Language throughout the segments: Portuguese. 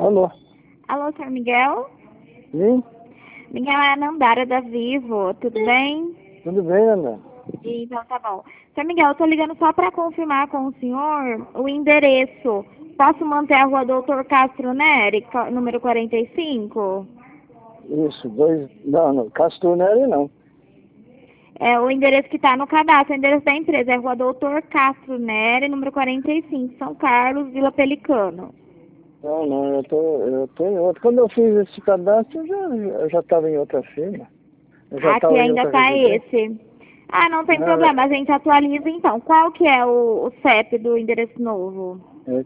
Alô? Alô, senhor Miguel? Sim? Miguel é a Nandara da Vivo, tudo bem? Tudo bem, Ana? Então tá bom. Senhor Miguel, eu tô ligando só para confirmar com o senhor o endereço. Posso manter a rua Doutor Castro Neri, número 45? Isso, não, Castro Neri não. É o endereço que está no cadastro, o endereço da empresa é Rua Doutor Castro Neri, número 45, São Carlos, Vila Pelicano. Não, eu tô em outra. Quando eu fiz esse cadastro, eu já estava em outra firma. Eu já Aqui estava em ainda outra está residência. esse. Ah, não tem Não, problema, a gente atualiza então. Qual que é o CEP do endereço novo? é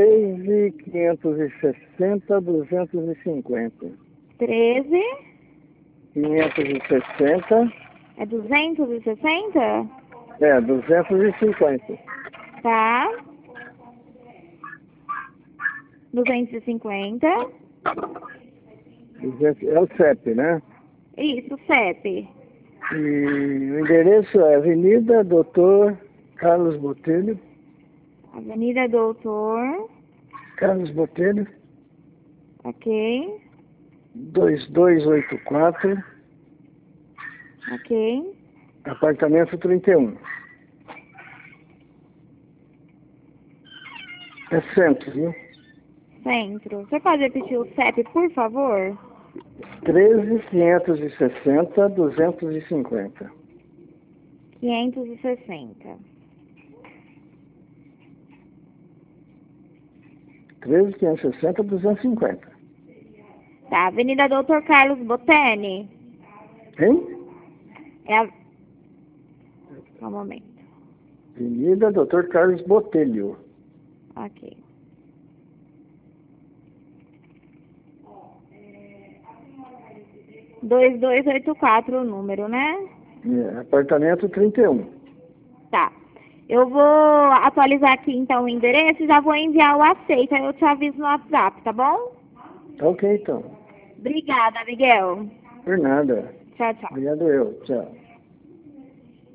13.560.250. 13? 560, É 260? 250. Tá. 250. 200, é o CEP, né? Isso, CEP. E o endereço é Avenida Doutor Carlos Botelho, Avenida Doutor. Ok. 2284, Ok. apartamento 31. É centro, viu? Centro. Você pode repetir o CEP, por favor? 13.560.250. 560. 13.560.250. Tá, Avenida Doutor Carlos Boteni. Hein? É a... Só um momento. Avenida Doutor Carlos Botelho. Ok. Dois 2284 o número, né? Apartamento 31. Tá. Eu vou atualizar aqui então o endereço e já vou enviar o aceito. Aí eu te aviso no WhatsApp, tá bom? Tá ok, então. Obrigada, Miguel. Por nada. Tchau, tchau. Obrigado eu. Tchau.